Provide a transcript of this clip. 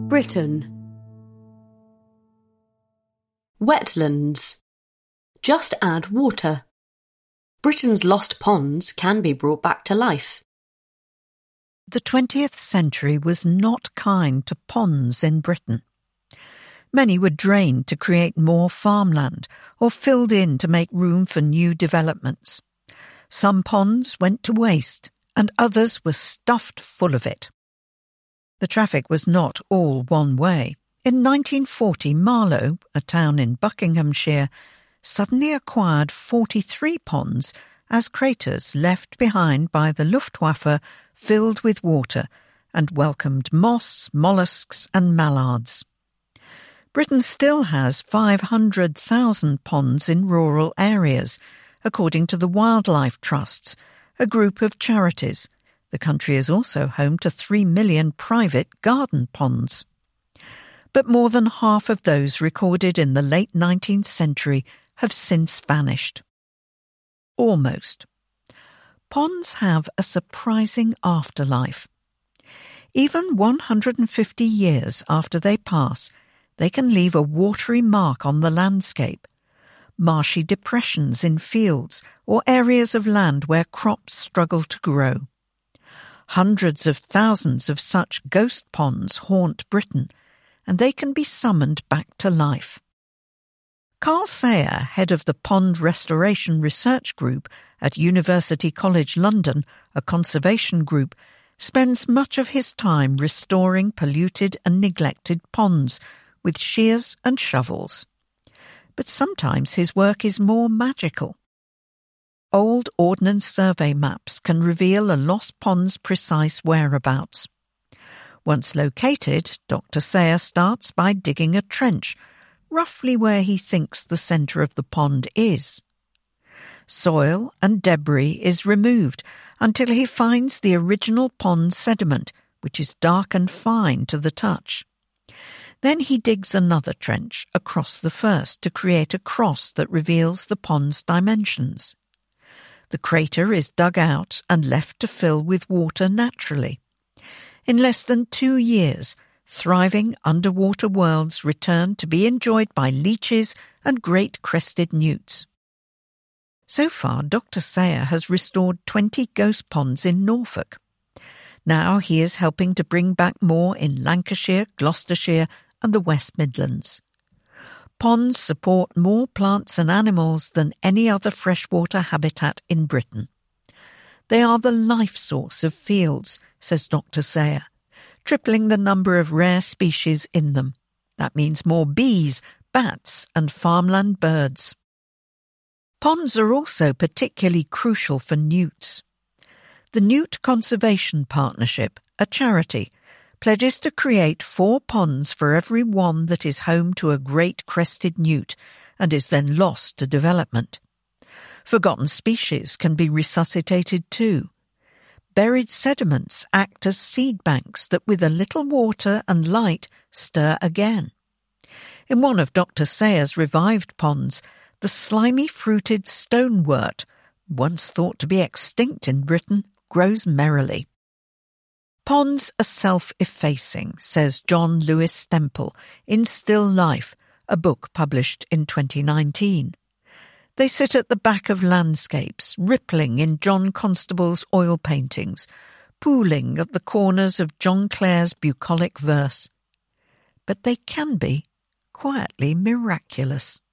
Britain. Wetlands. Just add water. Britain's lost ponds can be brought back to life. The 20th century was not kind to ponds in Britain. Many were drained to create more farmland or filled in to make room for new developments. Some ponds went to waste and others were stuffed full of it. The traffic was not all one way. In 1940, Marlow, a town in Buckinghamshire, suddenly acquired 43 ponds as craters left behind by the Luftwaffe filled with water and welcomed moss, molluscs and mallards. Britain still has 500,000 ponds in rural areas, according to the Wildlife Trusts, a group of charities. The country is also home to 3 million private garden ponds. But more than half of those recorded in the late 19th century have since vanished. Almost. Ponds have a surprising afterlife. Even 150 years after they pass, they can leave a watery mark on the landscape. Marshy depressions in fields or areas of land where crops struggle to grow. Hundreds of thousands of such ghost ponds haunt Britain, and they can be summoned back to life. Carl Sayer, head of the Pond Restoration Research Group at University College London, a conservation group, spends much of his time restoring polluted and neglected ponds with shears and shovels. But sometimes his work is more magical. Old Ordnance Survey maps can reveal a lost pond's precise whereabouts. Once located, Dr. Sayer starts by digging a trench, roughly where he thinks the centre of the pond is. Soil and debris is removed until he finds the original pond sediment, which is dark and fine to the touch. Then he digs another trench across the first to create a cross that reveals the pond's dimensions. The crater is dug out and left to fill with water naturally. In less than 2 years, thriving underwater worlds return to be enjoyed by leeches and great crested newts. So far, Dr. Sayer has restored 20 ghost ponds in Norfolk. Now he is helping to bring back more in Lancashire, Gloucestershire and the West Midlands. Ponds support more plants and animals than any other freshwater habitat in Britain. They are the life source of fields, says Dr. Sayer, tripling the number of rare species in them. That means more bees, bats and farmland birds. Ponds are also particularly crucial for newts. The Newt Conservation Partnership, a charity, pledges to create 4 ponds for every one that is home to a great crested newt and is then lost to development. Forgotten species can be resuscitated too. Buried sediments act as seed banks that with a little water and light stir again. In one of Dr. Sayer's revived ponds, the slimy fruited stonewort, once thought to be extinct in Britain, grows merrily. Ponds are self-effacing, says John Lewis Stemple in Still Life, a book published in 2019. They sit at the back of landscapes, rippling in John Constable's oil paintings, pooling at the corners of John Clare's bucolic verse. But they can be quietly miraculous.